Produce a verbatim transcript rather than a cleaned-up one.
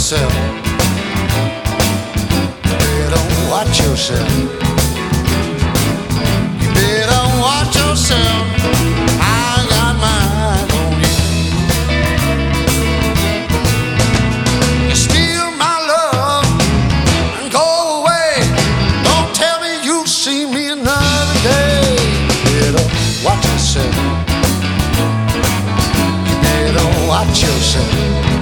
yourself. You better watch yourself. You better watch yourself. I got my eye on you. You steal my love and go away. Don't tell me you'll see me another day. You better watch yourself. You better watch yourself.